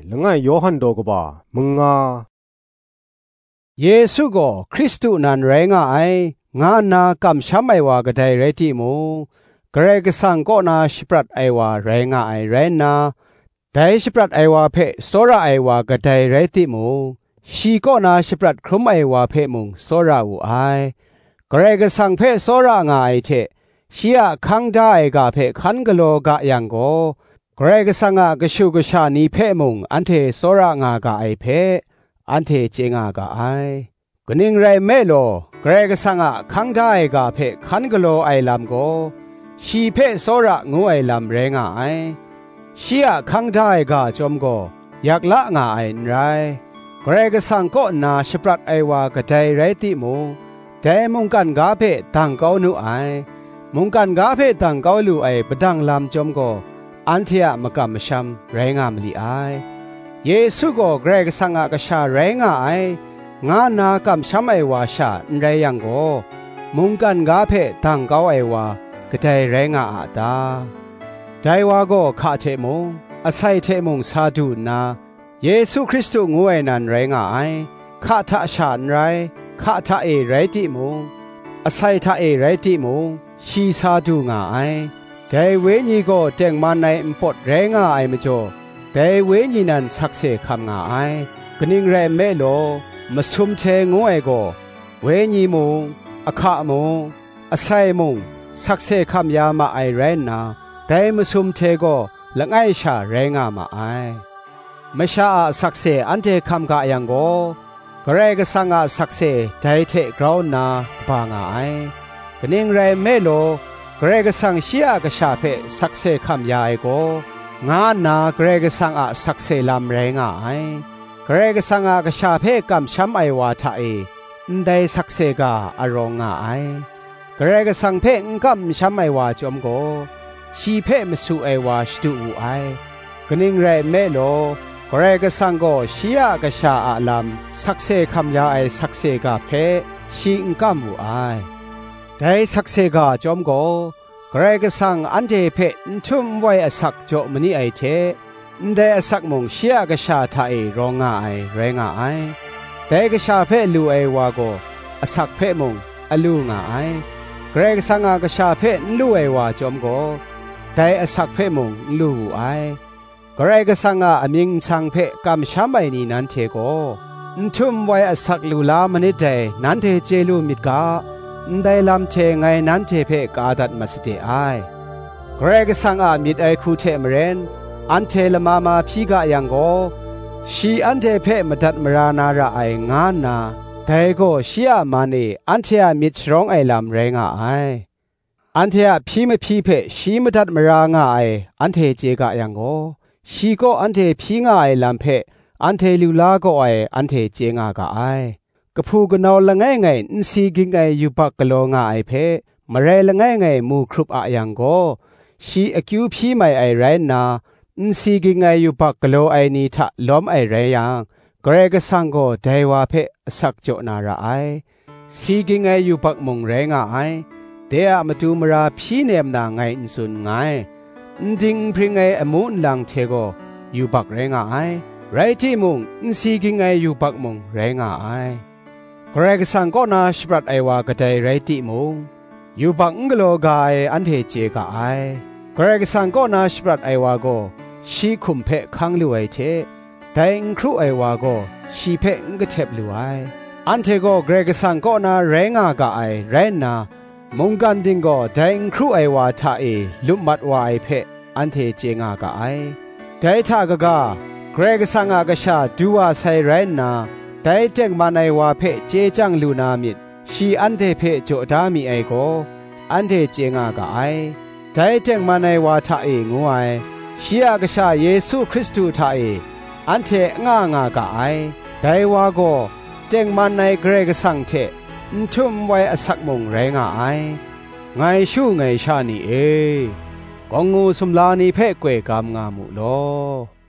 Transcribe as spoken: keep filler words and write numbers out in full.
ละง่ายโยฮันโดกบ่ามึงงาเยซูก็คริสต์นันแรงไองานากำช้ำไอว่ากระไดเรติมูเกรกสังก็นาชิปรัดไอว่าแรงไอแรนาได้ชิปรัดไอว่าเพโซระไอว่ากระไดเรติมูชีก็นาชิปรัดครุมไอว่าเพมุงโซระอูไอเกรกสังเพโซระงาไอเทชียคังได้กาเพคันกโลกะยังโกเกรกสังกกชูกชานีเพมุงอันเทโซระงากาไอเพอันเทเจงากาไอกนิงไรเมโลเกรกสังกคังได้กาเพคันกโลไอลำโกชีเพโซระงูไอลำเรงไอชียคังได้กาจอมโกอยากละงาไอนไรเกรกสังก็นาชิปรัดไอวากระไดไรติมูแต่มุงกันกาเพตังเกาหนูไอมุงกันกาเพตังเกาลูไอปดังลำจอมโกอันเทียมกำมชัมแรงามลีไอเยซูก็เกรกสังกชาแรงไองานากำช้ำไอวาชาไรยังโกมุงกันกาเพตังเกาไอวากระไดแรงอาตาใจวาก็ข้าเทมุงอาศัยเทมุงสาธุนาเยซูคริสต์งวยนันแรงไอข้าทะชาไรข้าทะเอไรติมุงอาศัยทะเอไรติมุงชีสาธุงาไอแต่เวญีก็เจงมันในอิมพอดแรงไอมจ่อแต่เวญีนันสักเสคำงาไอกนิ่งแรเมโลมาซุมเทงวยก็เวญีมุงอาคามุงอาศัยมุงสักเสคำยามาไอแรนนาแต่มาซุมเทก็ละไงชาแรงามาไอไม่ชาสักเสอันเทคำกะยังก็กระไรก็สังอาสักเสใจเทกราวนาปางไอกนิ่งแรเมโลเกรกสังเชียกชาเพสักเซคำยาไอโกงานนาเกรกสังอาสักเซลำแรงไอเกรกสังอากชาเพกำช้ำไอวาทาเอได้สักเซกาอารองไอเกรกสังเพงกำช้ำไอวาจอมโกชีเพมสุไอวาชดูไอกนิ่งแรเมโลเกรกสังโกเชียกชาอาลำสักเซคำยาไอสักเซกาเพชีงกำอูไอได้สักเซกาจอมโกเกรกสังอันเทเพนทุมไว้อสักโจมนีไอเทได้อสักมงเชียกชาทาเอรองาไอแรงาไอแต่กชาเพลูไอวาโกอสักเพมงอลูงาไอเกรกสังกชาเพลูไอวาจอมโกแต่อสักเพมงลูไอเกรกสังอมิงสังเพกำช้ำไอนีนันเทโกนทุมไว้อสักลูลามนิเตนันเทเจลูมิดกาได้ลำเทไงนั้นเทเพกาดัดมาสเตไอเกรกสังอามิดไอคูเทมเรนอันเทลมามาพีกายังโกชีอันเทเพมดัดมรานาระไองานนาแต่ก็ชีอามานีอันเทอามิดร้องไอลำแรงไออันเทอาพีมพีเพชีมดัดมรางาไออันเทเจกายังโกชีก็อันเทพีงาไอลำเพอันเทลูลาก็ไออันเทเจงากาไอกะพูกะนอละไงไงอินซีกิงไงยูปักกะโลงาไอเพมะเรละไงไงมูครุปอะยังโกชีอคิวพีไมไอไรนาอินซีกิงไงยูปักกะโลไอนีทะล้อมไอไรยังเกรกสังโกไดวาเพสักโจนาระไอซีกิงไงยูปักมงแรงาไอเตอะมาตูมราพีเนมนาไงอินซุนไงอินดิงพริงไงอมูนลังเทโกยูปักแรงาไอไรที่มงอินซีกิงไงยูปักมงแรงาไอเกรกสังก็นาชิบรัดไอวากระไดไรติมุงยูบังกโลกายอันเทเจกาไอเกรกสังก็นาชิบรัดไอวาโกชีคุมเพคังลูไอเทแต่อิงครูไอวาโกชีเพงกเทบลูไออันเทโกเกรกสังก็นาแรงากาไอแรนามุงกันดิงโกแต่อิงครูไอวาทาเอลุมัดวาไอเพอันเทเจงากาไอแต่ทากกาเกรกสังอากชาดูวาไซแรนาแต่เจงมาในว่าเพเจจังลูนามิดชีอันเทเพโจดามีไอโกอันเทเจงากาไอแต่เจงมาในว่าทาเองูไอชีอากชาเยซูคริสต์ทาเออันเทง่างากาไอแต่ว่าโกเจงมาในเกรกสังเทนทุมไว้อสักมงแรงไอไงชูไงชานีเอกองงูสมลานีเพกเกวกามงามุโล